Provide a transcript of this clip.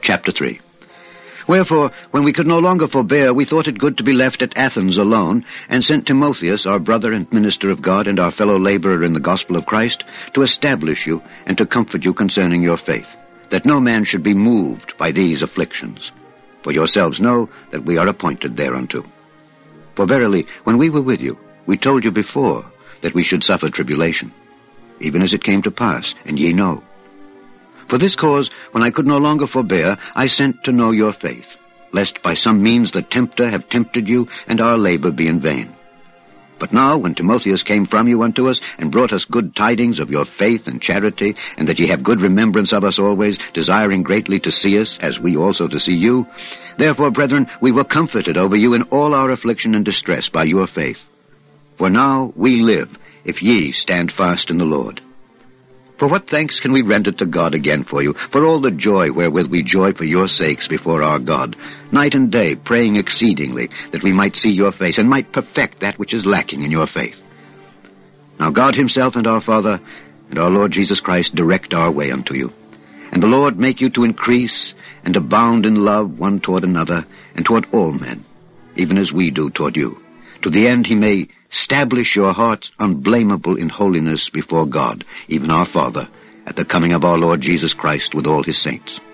Chapter 3. Wherefore, when we could no longer forbear, we thought it good to be left at Athens alone, and sent Timotheus, our brother and minister of God, and our fellow laborer in the gospel of Christ, to establish you, and to comfort you concerning your faith, that no man should be moved by these afflictions. For yourselves know that we are appointed thereunto. For verily, when we were with you, we told you before that we should suffer tribulation, even as it came to pass, and ye know. For this cause, when I could no longer forbear, I sent to know your faith, lest by some means the tempter have tempted you, and our labor be in vain. But now, when Timotheus came from you unto us, and brought us good tidings of your faith and charity, and that ye have good remembrance of us always, desiring greatly to see us, as we also to see you, therefore, brethren, we were comforted over you in all our affliction and distress by your faith. For now we live, if ye stand fast in the Lord. For what thanks can we render to God again for you, for all the joy wherewith we joy for your sakes before our God, night and day praying exceedingly, that we might see your face, and might perfect that which is lacking in your faith. Now God himself and our Father, and our Lord Jesus Christ direct our way unto you. And the Lord make you to increase, and abound in love one toward another, and toward all men, even as we do toward you, to the end he may establish your hearts unblameable in holiness before God, even our Father, at the coming of our Lord Jesus Christ with all his saints.